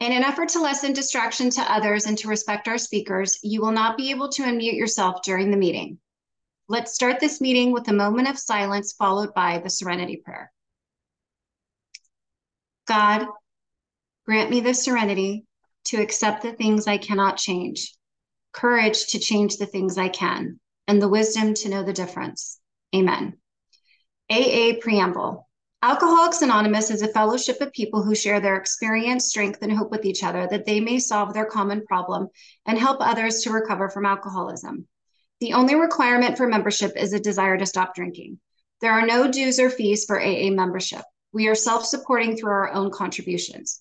In an effort to lessen distraction to others and to respect our speakers, you will not be able to unmute yourself during the meeting. Let's start this meeting with a moment of silence followed by the Serenity Prayer. God, grant me the serenity to accept the things I cannot change, courage to change the things I can, and the wisdom to know the difference. Amen. AA Preamble. Alcoholics Anonymous is a fellowship of people who share their experience, strength, and hope with each other that they may solve their common problem and help others to recover from alcoholism. The only requirement for membership is a desire to stop drinking. There are no dues or fees for AA membership. We are self-supporting through our own contributions.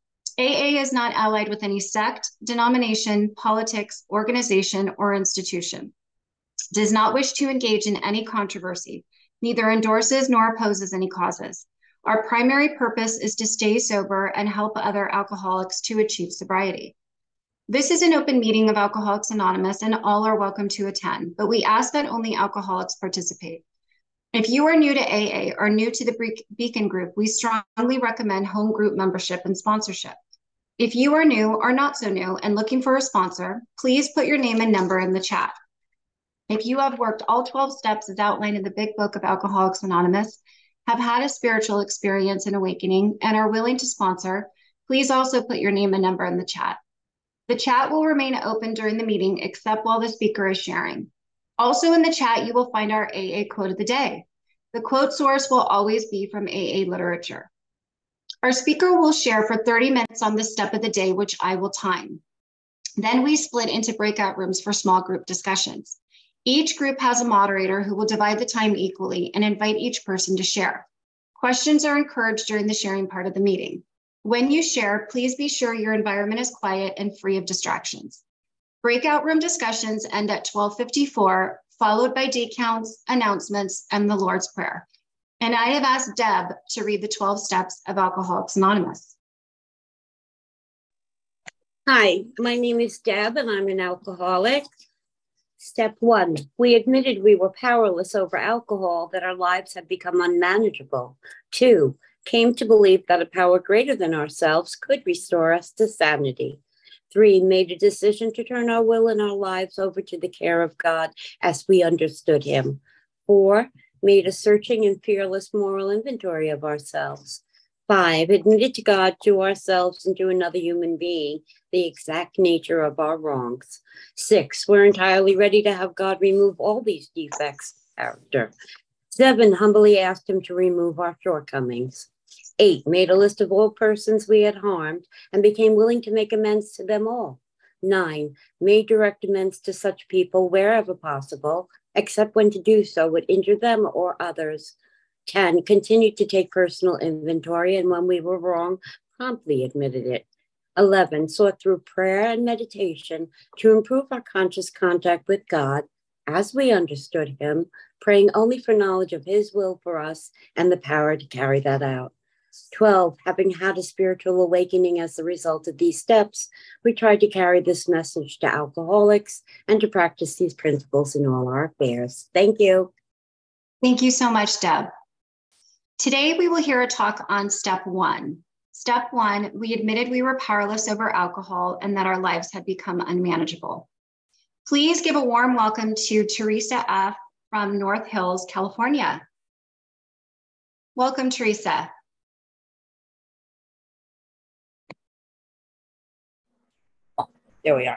AA is not allied with any sect, denomination, politics, organization, or institution. Does not wish to engage in any controversy, neither endorses nor opposes any causes. Our primary purpose is to stay sober and help other alcoholics to achieve sobriety. This is an open meeting of Alcoholics Anonymous and all are welcome to attend, but we ask that only alcoholics participate. If you are new to AA or new to the Beacon Group, we strongly recommend home group membership and sponsorship. If you are new or not so new and looking for a sponsor, please put your name and number in the chat. If you have worked all 12 steps as outlined in the Big Book of Alcoholics Anonymous, have had a spiritual experience and awakening, and are willing to sponsor, please also put your name and number in the chat. The chat will remain open during the meeting except while the speaker is sharing. Also in the chat, you will find our AA quote of the day. The quote source will always be from AA literature. Our speaker will share for 30 minutes on this step of the day, which I will time. Then we split into breakout rooms for small group discussions. Each group has a moderator who will divide the time equally and invite each person to share. Questions are encouraged during the sharing part of the meeting. When you share, please be sure your environment is quiet and free of distractions. Breakout room discussions end at 12:54, followed by decounts, announcements, and the Lord's Prayer. And I have asked Deb to read the 12 steps of Alcoholics Anonymous. Hi, my name is Deb and I'm an alcoholic. Step 1, we admitted we were powerless over alcohol, that our lives had become unmanageable. 2, came to believe that a power greater than ourselves could restore us to sanity. 3, made a decision to turn our will and our lives over to the care of God as we understood him. 4, made a searching and fearless moral inventory of ourselves. 5, admitted to God, to ourselves, and to another human being the exact nature of our wrongs. 6, we're entirely ready to have God remove all these defects of character. 7, humbly asked him to remove our shortcomings. 8, made a list of all persons we had harmed and became willing to make amends to them all. 9, made direct amends to such people wherever possible, except when to do so would injure them or others. 10, continued to take personal inventory, and when we were wrong, promptly admitted it. 11, sought through prayer and meditation to improve our conscious contact with God as we understood him, praying only for knowledge of his will for us and the power to carry that out. 12, having had a spiritual awakening as the result of these steps, we tried to carry this message to alcoholics and to practice these principles in all our affairs. Thank you. Thank you so much, Deb. Today, we will hear a talk on step 1. Step 1, we admitted we were powerless over alcohol and that our lives had become unmanageable. Please give a warm welcome to Teresa F. from North Hills, California. Welcome, Teresa. There we are.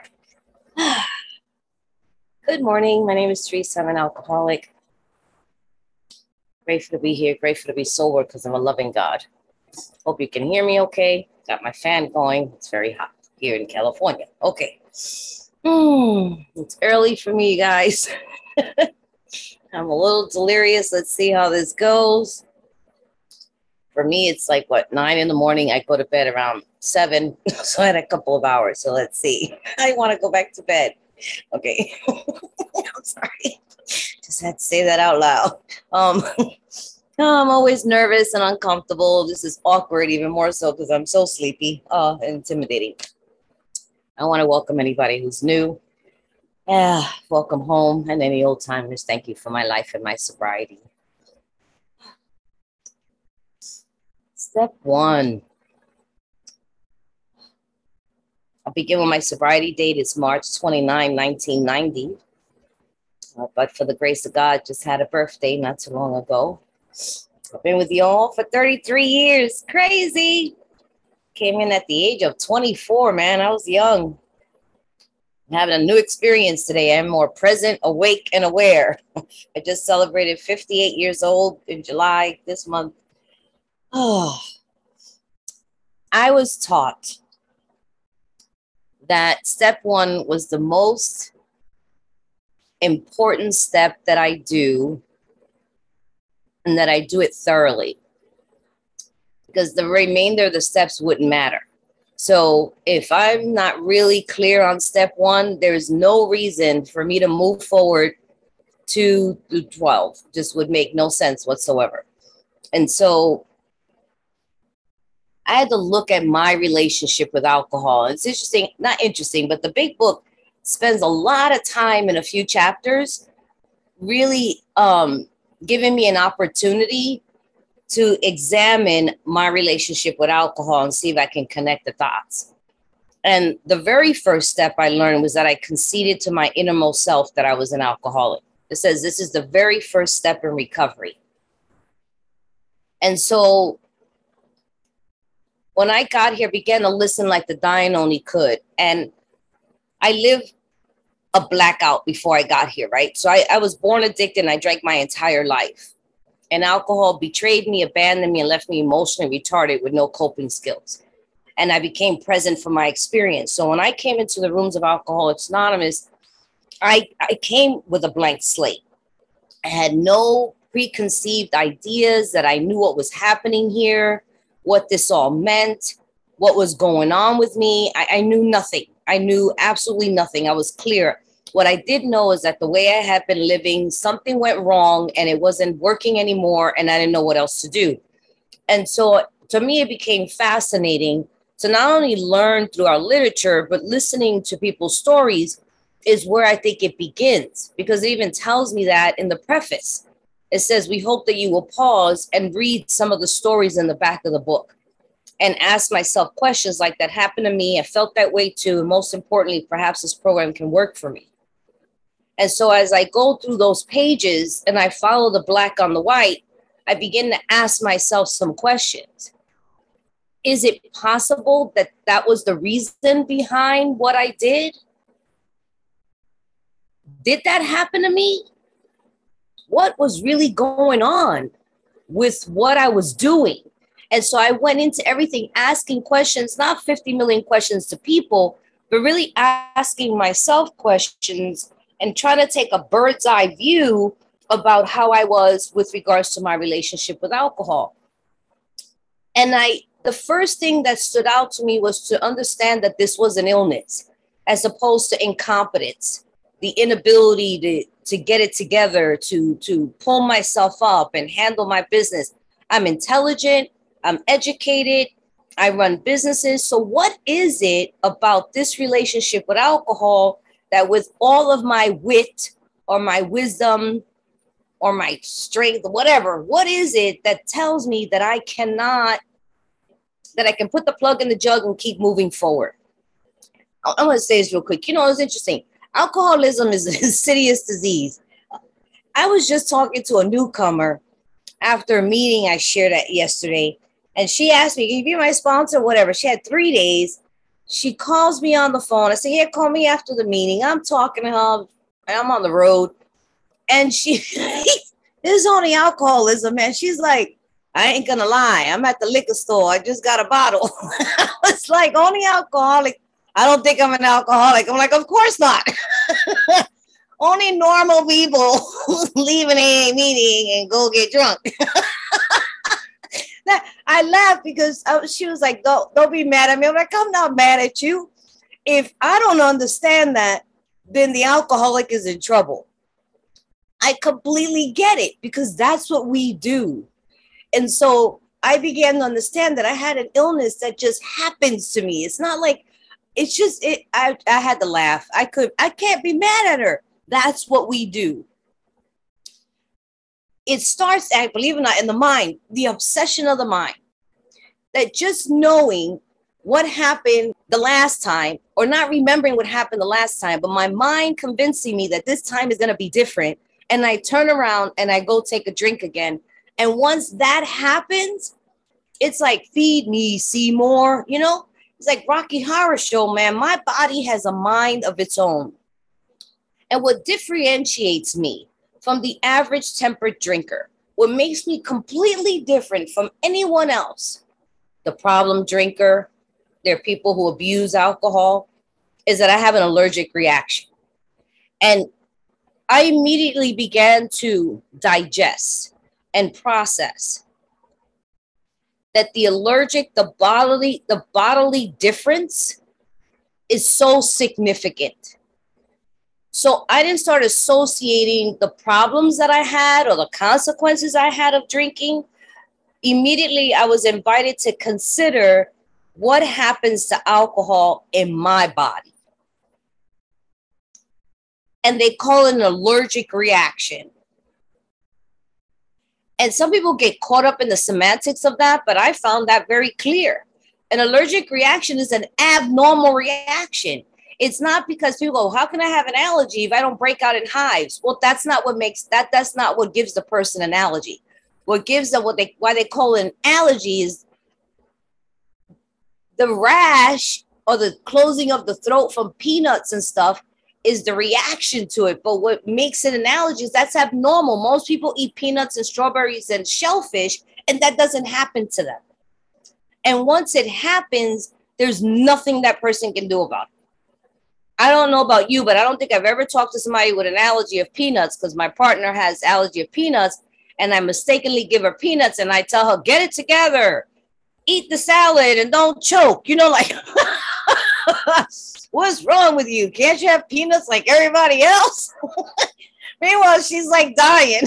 Good morning. My name is Teresa. I'm an alcoholic. Grateful to be here. Grateful to be sober because I'm a loving God. Hope you can hear me okay. Got my fan going. It's very hot here in California. Okay. It's early for me, guys. I'm a little delirious. Let's see how this goes. For me, it's like, 9 in the morning. I go to bed around 7. So I had a couple of hours. So let's see. I want to go back to bed. Okay. I'm sorry. Just had to say that out loud. I'm always nervous and uncomfortable. This is awkward, even more so because I'm so sleepy. Intimidating. I want to welcome anybody who's new. Welcome home. And any old timers, thank you for my life and my sobriety. Step 1. I'll begin with my sobriety date. It's March 29, 1990. But for the grace of God, just had a birthday not too long ago. I've been with you all for 33 years. Crazy. Came in at the age of 24, man. I was young. Having a new experience today. I'm more present, awake, and aware. I just celebrated 58 years old in July this month. Oh, I was taught that step one was the most important step that I do, and that I do it thoroughly, because the remainder of the steps wouldn't matter. So if I'm not really clear on step one, there's no reason for me to move forward to 12. Just would make no sense whatsoever. And so I had to look at my relationship with alcohol. It's interesting, not interesting, but the big book spends a lot of time in a few chapters really giving me an opportunity to examine my relationship with alcohol and see if I can connect the dots. And the very first step I learned was that I conceded to my innermost self that I was an alcoholic. It says this is the very first step in recovery. And so when I got here, began to listen like the dying only could. And I lived a blackout before I got here, right? So I was born addicted and I drank my entire life. And alcohol betrayed me, abandoned me, and left me emotionally retarded with no coping skills. And I became present for my experience. So when I came into the rooms of Alcoholics Anonymous, I came with a blank slate. I had no preconceived ideas that I knew what was happening here, what this all meant, what was going on with me. I knew nothing. I knew absolutely nothing. I was clear. What I did know is that the way I had been living, something went wrong and it wasn't working anymore, and I didn't know what else to do. And so to me, it became fascinating to not only learn through our literature, but listening to people's stories is where I think it begins, because it even tells me that in the preface. It says, we hope that you will pause and read some of the stories in the back of the book and ask myself questions like, that happened to me. I felt that way too. And most importantly, perhaps this program can work for me. And so as I go through those pages and I follow the black on the white, I begin to ask myself some questions. Is it possible that that was the reason behind what I did? Did that happen to me? What was really going on with what I was doing? And so I went into everything asking questions, not 50 million questions to people, but really asking myself questions and trying to take a bird's eye view about how I was with regards to my relationship with alcohol. And the first thing that stood out to me was to understand that this was an illness as opposed to incompetence, the inability to get it together, to pull myself up and handle my business. I'm intelligent, I'm educated, I run businesses. So what is it about this relationship with alcohol that with all of my wit or my wisdom or my strength, whatever, what is it that tells me that I can put the plug in the jug and keep moving forward? I'm going to say this real quick. You know, it's interesting. Alcoholism is an insidious disease. I was just talking to a newcomer after a meeting I shared at yesterday, and she asked me, can you be my sponsor? Whatever. She had 3 days. She calls me on the phone. I said, yeah, call me after the meeting. I'm talking to her. I'm on the road. And this is only alcoholism, man. She's like, I ain't going to lie. I'm at the liquor store. I just got a bottle. I was like, only alcoholic. I don't think I'm an alcoholic. I'm like, of course not. Only normal people leave an AA meeting and go get drunk. I laughed because she was like, don't be mad at me. I'm like, I'm not mad at you. If I don't understand that, then the alcoholic is in trouble. I completely get it, because that's what we do. And so I began to understand that I had an illness that just happens to me. It's not like, it's just, I had to laugh. I can't be mad at her. That's what we do. It starts, believe it or not, in the mind, the obsession of the mind. That just knowing what happened the last time, or not remembering what happened the last time, but my mind convincing me that this time is going to be different. And I turn around and I go take a drink again. And once that happens, it's like, feed me, Seymour, you know? It's like Rocky Horror Show, man. My body has a mind of its own. And what differentiates me from the average tempered drinker, what makes me completely different from anyone else, the problem drinker, there are people who abuse alcohol, is that I have an allergic reaction. And I immediately began to digest and process that the bodily difference is so significant. So I didn't start associating the problems that I had or the consequences I had of drinking. Immediately, I was invited to consider what happens to alcohol in my body. And they call it an allergic reaction. And some people get caught up in the semantics of that, but I found that very clear. An allergic reaction is an abnormal reaction. It's not because people go, how can I have an allergy if I don't break out in hives? Well, that's not what gives the person an allergy. What gives them why they call it an allergy is the rash or the closing of the throat from peanuts and stuff is the reaction to it. But what makes it an allergy is that's abnormal. Most people eat peanuts and strawberries and shellfish, and that doesn't happen to them. And once it happens, there's nothing that person can do about it. I don't know about you, but I don't think I've ever talked to somebody with an allergy of peanuts, because my partner has allergy of peanuts, and I mistakenly give her peanuts and I tell her, get it together, eat the salad and don't choke. You know, like, what's wrong with you? Can't you have peanuts like everybody else? Meanwhile, she's like dying.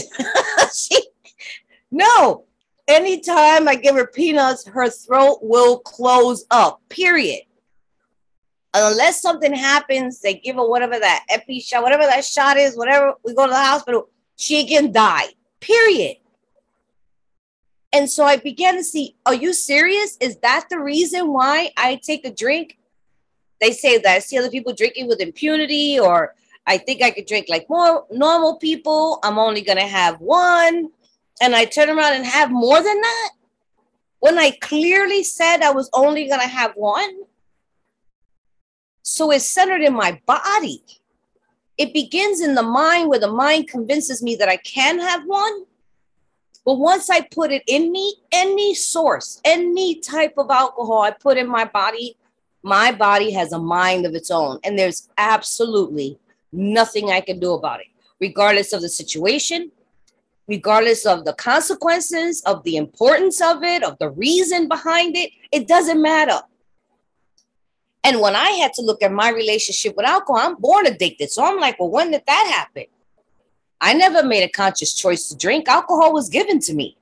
No, anytime I give her peanuts, her throat will close up, period. Unless something happens, they give her whatever that epi shot, whatever that shot is, whatever, we go to the hospital, she can die, period. And so I began to see, are you serious? Is that the reason why I take a drink? They say that I see other people drinking with impunity, or I think I could drink like more normal people. I'm only going to have one. And I turn around and have more than that when I clearly said I was only going to have one. So it's centered in my body. It begins in the mind, where the mind convinces me that I can have one. But once I put it in me, any source, any type of alcohol I put in my body has a mind of its own. And there's absolutely nothing I can do about it, regardless of the situation, regardless of the consequences, of the importance of it, of the reason behind it. It doesn't matter. And when I had to look at my relationship with alcohol, I'm born addicted. So I'm like, well, when did that happen? I never made a conscious choice to drink. Alcohol was given to me.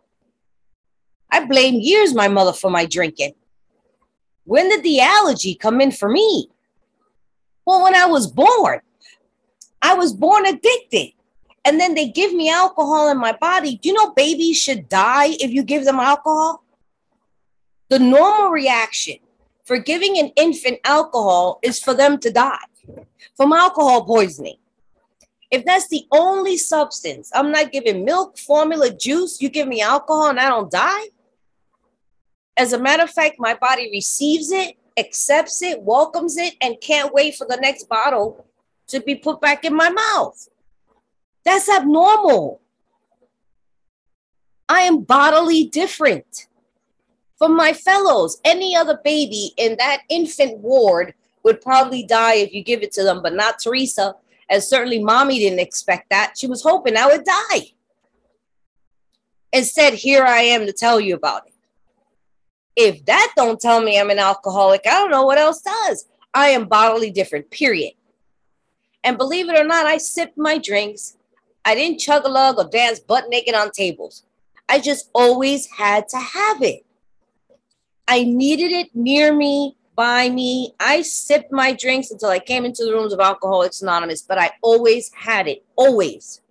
I blame years my mother for my drinking. When did the allergy come in for me? Well, when I was born addicted. And then they give me alcohol in my body. Do you know babies should die if you give them alcohol? The normal reaction for giving an infant alcohol is for them to die from alcohol poisoning. If that's the only substance, I'm not giving milk, formula, juice, you give me alcohol and I don't die. As a matter of fact, my body receives it, accepts it, welcomes it, and can't wait for the next bottle to be put back in my mouth. That's abnormal. I am bodily different from my fellows. Any other baby in that infant ward would probably die if you give it to them, but not Teresa. And certainly mommy didn't expect that. She was hoping I would die. Instead, here I am to tell you about it. If that don't tell me I'm an alcoholic, I don't know what else does. I am bodily different, period. And believe it or not, I sipped my drinks. I didn't chug a lug or dance butt naked on tables. I just always had to have it. I needed it near me, by me. I sipped my drinks until I came into the rooms of Alcoholics Anonymous, but I always had it, always.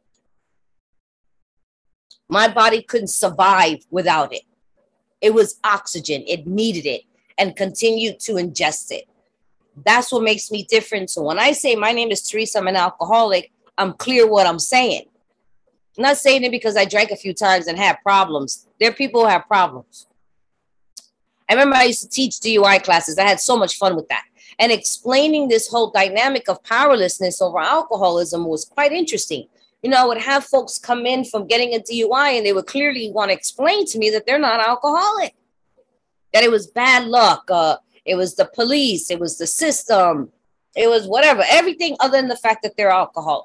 My body couldn't survive without it. It was oxygen. It needed it. and continued to ingest it. That's what makes me different. So when I say my name is Teresa, I'm an alcoholic, I'm clear what I'm saying. I'm not saying it because I drank a few times and had problems. There are people who have problems. I remember I used to teach DUI classes. I had so much fun with that. And explaining this whole dynamic of powerlessness over alcoholism was quite interesting. You know, I would have folks come in from getting a DUI and they would clearly want to explain to me that they're not alcoholic, that it was bad luck. It was the police. It was the system. It was whatever, everything other than the fact that they're alcoholic.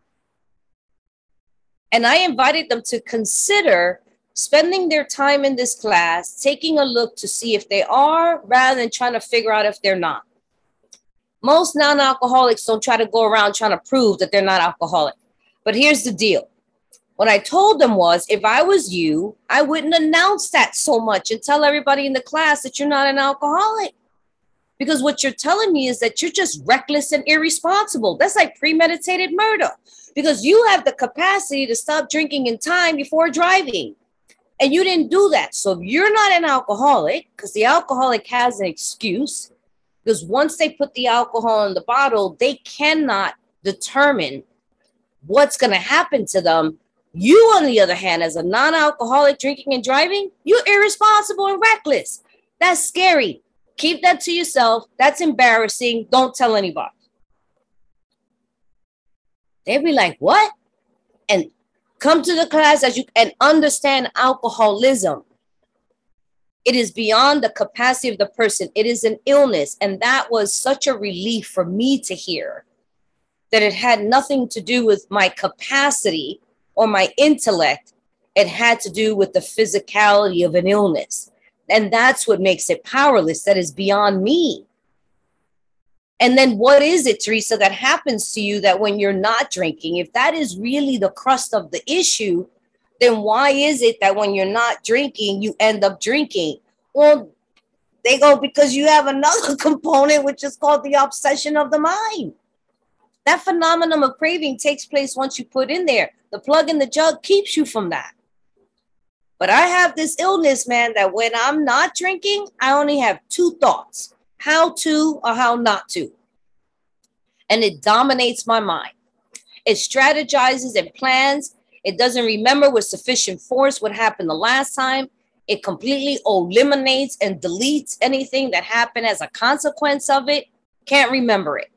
And I invited them to consider spending their time in this class, taking a look to see if they are, rather than trying to figure out if they're not. Most non-alcoholics don't try to go around trying to prove that they're not alcoholic. But here's the deal. What I told them was, if I was you, I wouldn't announce that so much and tell everybody in the class that you're not an alcoholic. Because what you're telling me is that you're just reckless and irresponsible. That's like premeditated murder. Because you have the capacity to stop drinking in time before driving. And you didn't do that. So if you're not an alcoholic, because the alcoholic has an excuse, because once they put the alcohol in the bottle, they cannot determine what's going to happen to them. You, on the other hand, as a non-alcoholic drinking and driving, you're irresponsible and reckless. That's scary. Keep that to yourself. That's embarrassing. Don't tell anybody. They'd be like, what? And come to the class and understand alcoholism. It is beyond the capacity of the person. It is an illness. And that was such a relief for me to hear, that it had nothing to do with my capacity or my intellect. It had to do with the physicality of an illness. And that's what makes it powerless. That is beyond me. And then what is it, Teresa, that happens to you that when you're not drinking, if that is really the crust of the issue, then why is it that when you're not drinking, you end up drinking? Well, they go, because you have another component, which is called the obsession of the mind. That phenomenon of craving takes place once you put in there. The plug in the jug keeps you from that. But I have this illness, man, that when I'm not drinking, I only have two thoughts: how to or how not to. And it dominates my mind. It strategizes and plans. It doesn't remember with sufficient force what happened the last time. It completely eliminates and deletes anything that happened as a consequence of it. Can't remember it.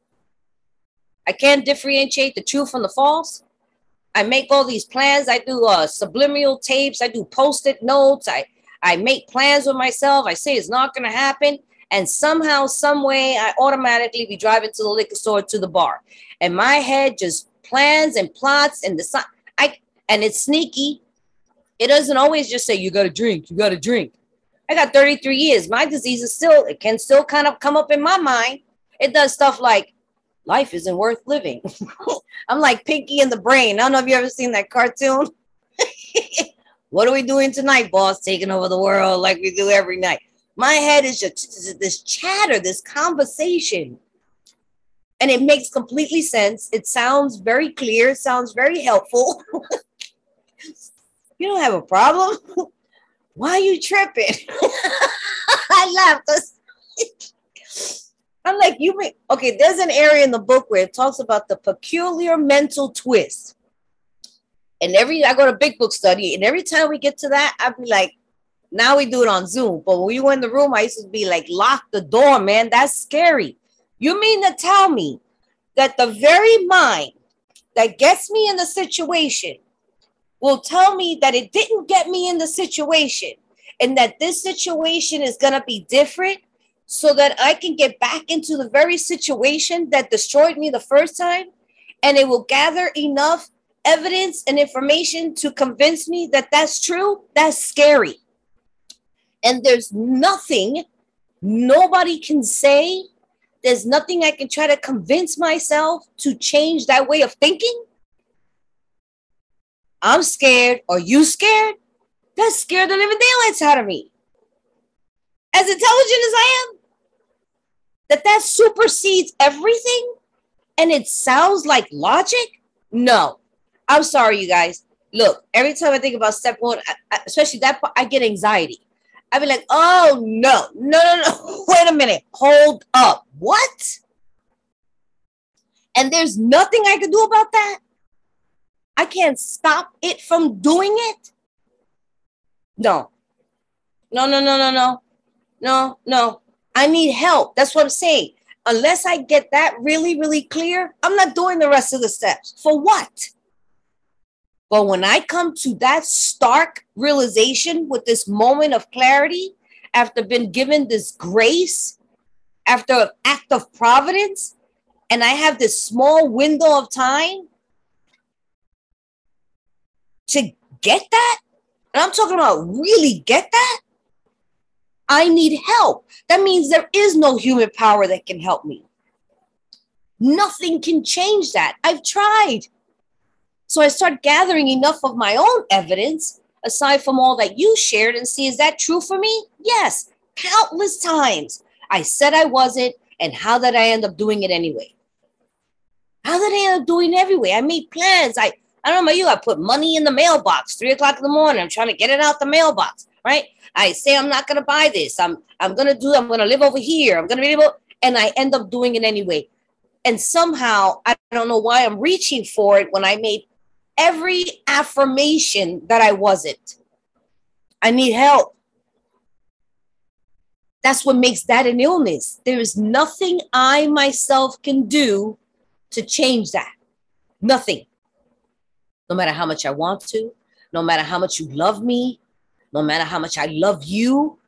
I can't differentiate the true from the false. I make all these plans. I do subliminal tapes. I do post-it notes. I make plans with myself. I say it's not going to happen. And somehow, some way, I automatically be driving to the liquor store, to the bar. And my head just plans and plots and decides. And it's sneaky. It doesn't always just say, you got to drink, you got to drink. I got 33 years. My disease is still, it can still kind of come up in my mind. It does stuff like, life isn't worth living. I'm like Pinky in the Brain. I don't know if you ever seen that cartoon. What are we doing tonight, boss? Taking over the world like we do every night. My head is just this chatter, this conversation. And it makes completely sense. It sounds very clear. It sounds very helpful. You don't have a problem? Why are you tripping? I laughed. I'm like, okay, there's an area in the book where it talks about the peculiar mental twist. And I go to Big Book Study, and every time we get to that, I'd be like, now we do it on Zoom. But when we were in the room, I used to be like, lock the door, man. That's scary. You mean to tell me that the very mind that gets me in the situation will tell me that it didn't get me in the situation, and that this situation is going to be different so that I can get back into the very situation that destroyed me the first time, and it will gather enough evidence and information to convince me that that's true? That's scary. And there's nothing nobody can say. There's nothing I can try to convince myself to change that way of thinking. I'm scared. Are you scared? That scared the living daylights out of me. As intelligent as I am, that supersedes everything, and it sounds like logic? No. I'm sorry, you guys. Look, every time I think about step one, especially that part, I get anxiety. I'd be like, oh, no. Wait a minute. Hold up. What? And there's nothing I can do about that? I can't stop it from doing it? No. No. I need help. That's what I'm saying. Unless I get that really, really clear, I'm not doing the rest of the steps. For what? But when I come to that stark realization with this moment of clarity, after being given this grace, after an act of providence, and I have this small window of time to get that, and I'm talking about really get that, I need help. That means there is no human power that can help me. Nothing can change that. I've tried. So I start gathering enough of my own evidence, aside from all that you shared, and see, is that true for me? Yes, countless times. I said I wasn't, and how did I end up doing it anyway? How did I end up doing it anyway? I made plans. I don't know about you. I put money in the mailbox, 3:00 in the morning. I'm trying to get it out the mailbox, right? I say I'm not gonna buy this. I'm gonna live over here. I'm gonna be able, and I end up doing it anyway. And somehow I don't know why I'm reaching for it when I made every affirmation that I wasn't. I need help. That's what makes that an illness. There is nothing I myself can do to change that. Nothing. No matter how much I want to, no matter how much you love me, no matter how much I love you.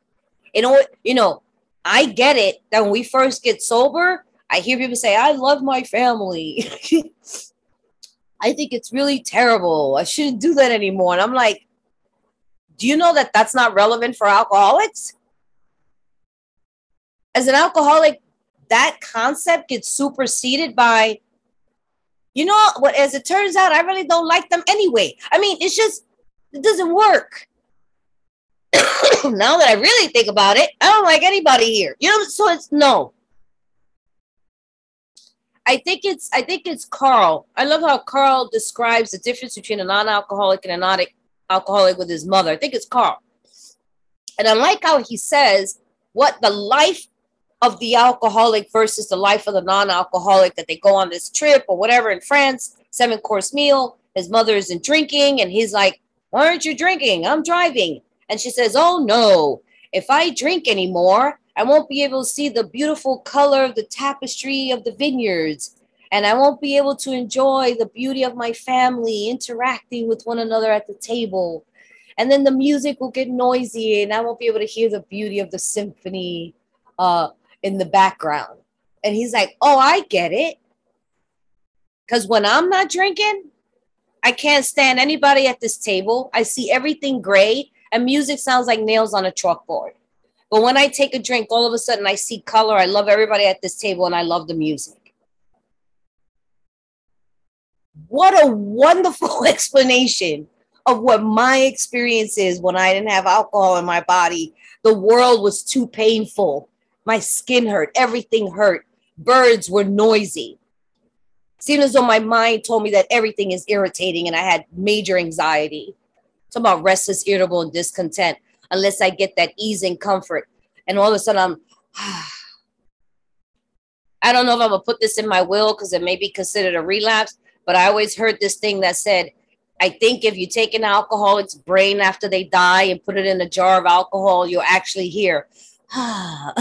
I get it that when we first get sober, I hear people say, I love my family. I think it's really terrible. I shouldn't do that anymore. And I'm like, do you know that that's not relevant for alcoholics? As an alcoholic, that concept gets superseded by, you know what, as it turns out, I really don't like them anyway. I mean, it doesn't work. Now that I really think about it, I don't like anybody here. So it's no. I think it's Carl. I love how Carl describes the difference between a non-alcoholic and a non-alcoholic with his mother. I think it's Carl. And I like how he says what the life of the alcoholic versus the life of the non-alcoholic, that they go on this trip or whatever in France, 7-course meal. His mother isn't drinking. And he's like, why aren't you drinking? I'm driving. And she says, oh, no, if I drink anymore, I won't be able to see the beautiful color of the tapestry of the vineyards. And I won't be able to enjoy the beauty of my family interacting with one another at the table. And then the music will get noisy and I won't be able to hear the beauty of the symphony in the background. And he's like, oh, I get it. Because when I'm not drinking, I can't stand anybody at this table. I see everything gray and music sounds like nails on a chalkboard. But when I take a drink, all of a sudden I see color. I love everybody at this table and I love the music. What a wonderful explanation of what my experience is when I didn't have alcohol in my body. The world was too painful. My skin hurt. Everything hurt. Birds were noisy. It seemed as though my mind told me that everything is irritating and I had major anxiety. It's about restless, irritable, and discontent unless I get that ease and comfort. And all of a sudden I don't know if I'm going to put this in my will because it may be considered a relapse, but I always heard this thing that said, I think if you take an alcoholic's brain after they die and put it in a jar of alcohol, you'll actually hear, I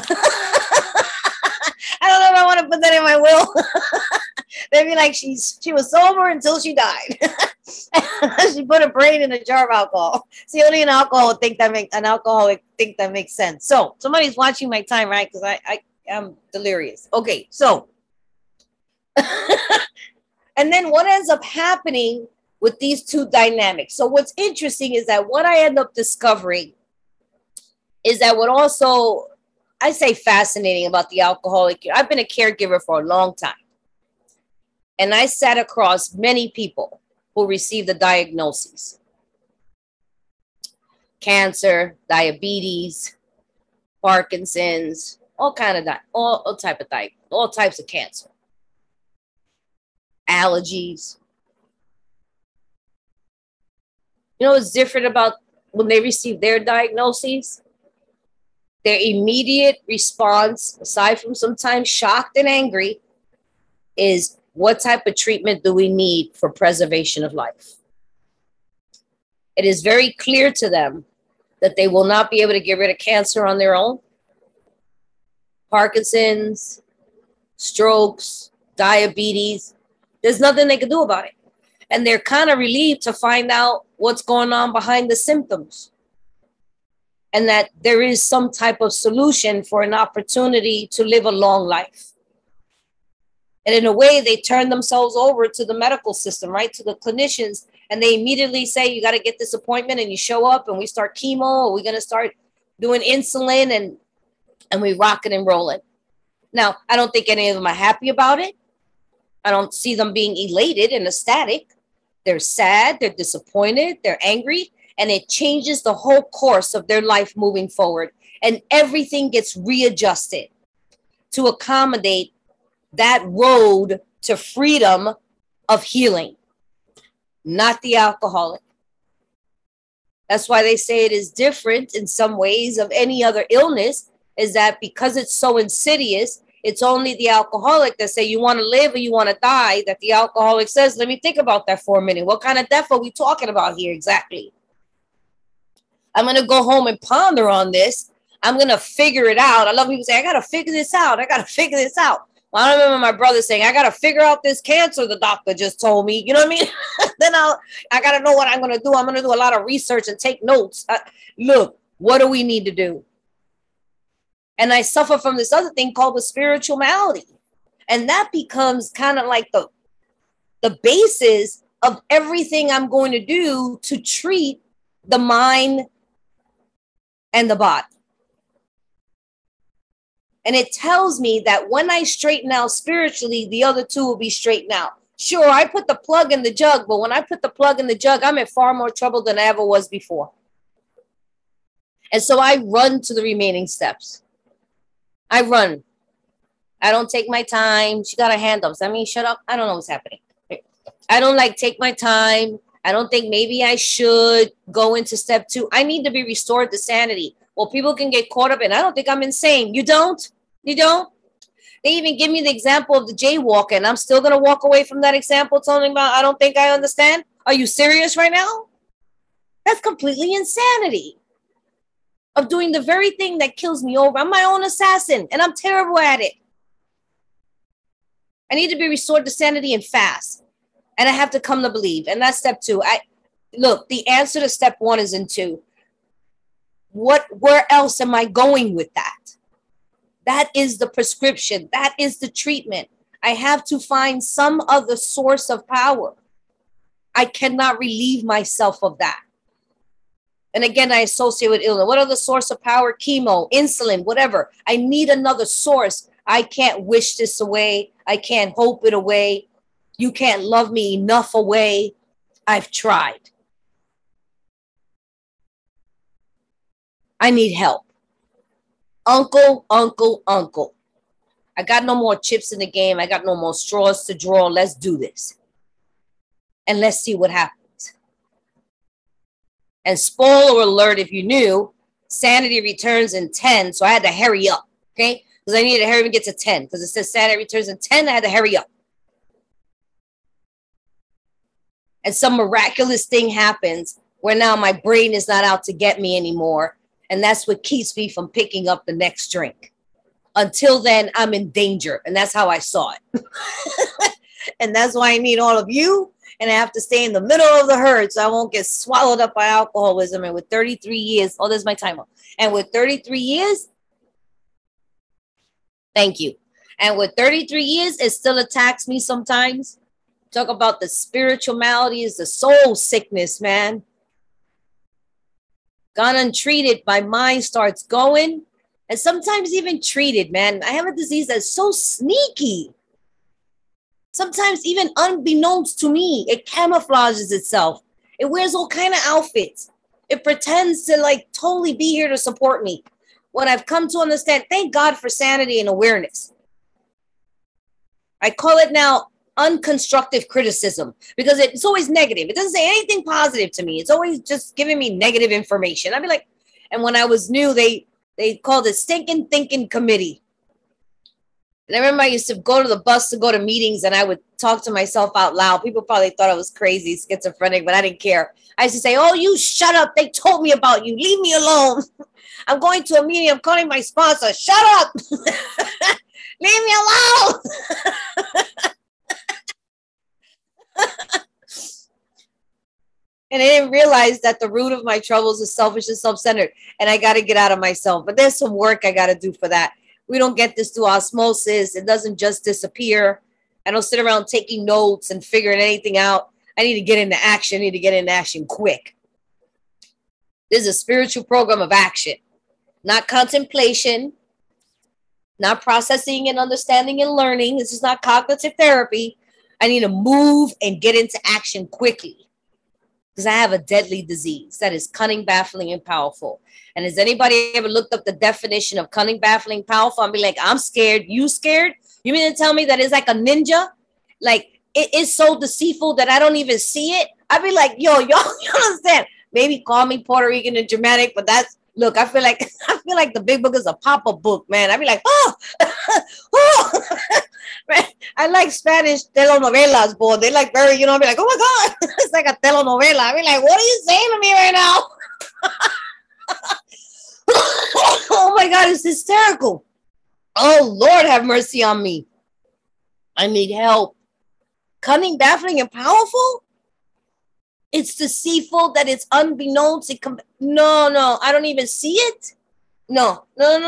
don't know if I want to put that in my will. Maybe like she was sober until she died. She put her brain in a jar of alcohol. See, only an alcoholic think that makes sense. So somebody's watching my time, right? Because I am delirious. Okay, so and then what ends up happening with these two dynamics? So what's interesting is that what I end up discovering is that what also I say fascinating about the alcoholic. I've been a caregiver for a long time. And I sat across many people who received the diagnoses. Cancer, diabetes, Parkinson's, all types of cancer. Allergies. You know what's different about when they receive their diagnoses? their immediate response, aside from sometimes shocked and angry, is what type of treatment do we need for preservation of life? It is very clear to them that they will not be able to get rid of cancer on their own. Parkinson's, strokes, diabetes, there's nothing they can do about it. And they're kind of relieved to find out what's going on behind the symptoms. And that there is some type of solution for an opportunity to live a long life. And in a way, they turn themselves over to the medical system, right? To the clinicians. And they immediately say, you got to get this appointment, and you show up and we start chemo, or we're going to start doing insulin, and we rocking and rolling. Now, I don't think any of them are happy about it. I don't see them being elated and ecstatic. They're sad, they're disappointed, they're angry, and it changes the whole course of their life moving forward. And everything gets readjusted to accommodate that road to freedom of healing, not the alcoholic. That's why they say it is different in some ways of any other illness, is that because it's so insidious, it's only the alcoholic that say, you want to live or you want to die, that the alcoholic says, let me think about that for a minute. What kind of death are we talking about here exactly? I'm going to go home and ponder on this. I'm going to figure it out. I love people say, I got to figure this out. I got to figure this out. Well, I remember my brother saying, I got to figure out this cancer the doctor just told me. You know what I mean? Then I got to know what I'm going to do. I'm going to do a lot of research and take notes. Look, what do we need to do? And I suffer from this other thing called the spiritual malady. And that becomes kind of like the basis of everything I'm going to do to treat the mind and the body. And it tells me that when I straighten out spiritually, the other two will be straightened out. Sure, I put the plug in the jug, but when I put the plug in the jug, I'm in far more trouble than I ever was before. And so I run to the remaining steps. I run. I don't take my time. She got her hand up. Does that mean shut up? I don't know what's happening. I don't take my time. I don't think maybe I should go into step 2. I need to be restored to sanity. Well, people can get caught up in, I don't think I'm insane. You don't? You don't? They even give me the example of the jaywalker, and I'm still going to walk away from that example talking about, I don't think I understand. Are you serious right now? That's completely insanity. Of doing the very thing that kills me over. I'm my own assassin, and I'm terrible at it. I need to be restored to sanity and fast. And I have to come to believe. And that's step 2. Look, the answer to step 1 is in 2. Where else am I going with that? That is the prescription. That is the treatment. I have to find some other source of power. I cannot relieve myself of that. And again, I associate with illness. What other source of power? Chemo, insulin, whatever. I need another source. I can't wish this away. I can't hope it away. You can't love me enough away. I've tried. I need help. Uncle, uncle, uncle. I got no more chips in the game. I got no more straws to draw. Let's do this. And let's see what happens. And spoiler alert, if you knew, sanity returns in 10. So I had to hurry up, okay? Because I needed to hurry and get to 10. Because it says sanity returns in 10. I had to hurry up. And some miraculous thing happens where now my brain is not out to get me anymore. And that's what keeps me from picking up the next drink. Until then, I'm in danger. And that's how I saw it. And that's why I need all of you. And I have to stay in the middle of the herd so I won't get swallowed up by alcoholism. And with 33 years, oh, there's my timer. And with 33 years, thank you. And with 33 years, it still attacks me sometimes. Talk about the spiritual maladies, the soul sickness, man. Gone untreated, my mind starts going. And sometimes even treated, man. I have a disease that's so sneaky. Sometimes even unbeknownst to me, it camouflages itself. It wears all kind of outfits. It pretends to totally be here to support me. What I've come to understand, thank God for sanity and awareness. I call it now unconstructive criticism because it's always negative. It doesn't say anything positive to me. It's always just giving me negative information. I'd be like, and when I was new, they They called it Stinking Thinking Committee. And I remember I used to go to the bus to go to meetings, and I would talk to myself out loud. People probably thought I was crazy, schizophrenic, but I didn't care. I used to say, oh, you shut up. They told me about you. Leave me alone. I'm going to a meeting. I'm calling my sponsor. Shut up. Leave me alone. And I didn't realize that the root of my troubles is selfish and self-centered, and I got to get out of myself. But there's some work I got to do for that. We don't get this through osmosis. It doesn't just disappear. I don't sit around taking notes and figuring anything out. I need to get into action. I need to get into action quick. This is a spiritual program of action, not contemplation, not processing and understanding and learning. This is not cognitive therapy. I need to move and get into action quickly because I have a deadly disease that is cunning, baffling, and powerful. And has anybody ever looked up the definition of cunning, baffling, powerful? I'll be like, I'm scared. You scared? You mean to tell me that it's like a ninja? Like it is so deceitful that I don't even see it? I'd be like, yo, y'all understand? Maybe call me Puerto Rican and dramatic, but that's, look, I feel like the Big Book is a pop-up book, man. I'd be like, oh, oh. I like Spanish telenovelas, boy. They like very, you know, I'd be like, oh my God, it's like a telenovela. I'd be like, what are you saying to me right now? Oh my God, it's hysterical. Oh Lord, have mercy on me. I need help. Cunning, baffling, and powerful? It's deceitful that it's unbeknownst. No, I don't even see it. No.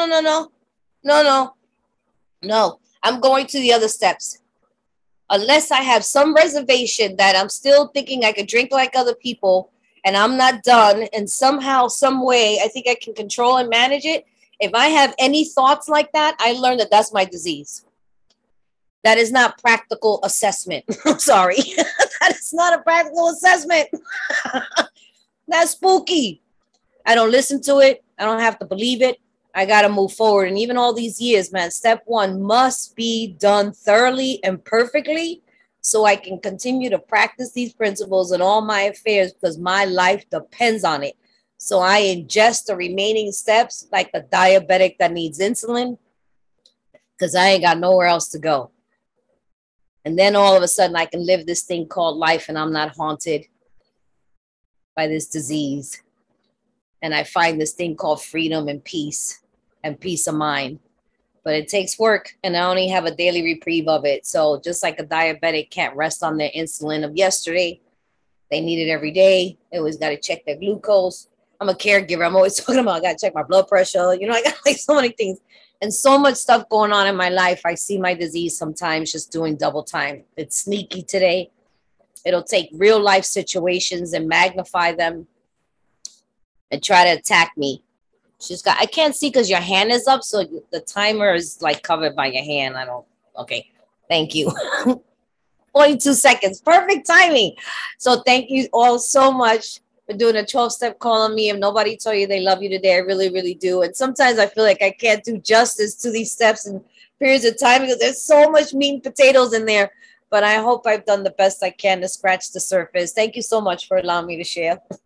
I'm going to the other steps. Unless I have some reservation that I'm still thinking I could drink like other people and I'm not done, and somehow, some way, I think I can control and manage it. If I have any thoughts like that, I learned that that's my disease. That is not practical assessment. I'm sorry. That is not a practical assessment. That's spooky. I don't listen to it. I don't have to believe it. I got to move forward. And even all these years, man, step one must be done thoroughly and perfectly so I can continue to practice these principles in all my affairs because my life depends on it. So I ingest the remaining steps like a diabetic that needs insulin because I ain't got nowhere else to go. And then all of a sudden I can live this thing called life and I'm not haunted by this disease. And I find this thing called freedom and peace of mind. But it takes work and I only have a daily reprieve of it. So just like a diabetic can't rest on their insulin of yesterday, they need it every day. They always got to check their glucose. I'm a caregiver. I'm always talking about I got to check my blood pressure. You know, I got like so many things and so much stuff going on in my life. I see my disease sometimes just doing double time. It's sneaky today. It'll take real life situations and magnify them and try to attack me. I can't see because your hand is up. So the timer is like covered by your hand. Okay. Thank you. 42 seconds. Perfect timing. So thank you all so much for doing a 12-step call on me. If nobody told you they love you today, I really, really do. And sometimes I feel like I can't do justice to these steps in periods of time because there's so much meat and potatoes in there. But I hope I've done the best I can to scratch the surface. Thank you so much for allowing me to share.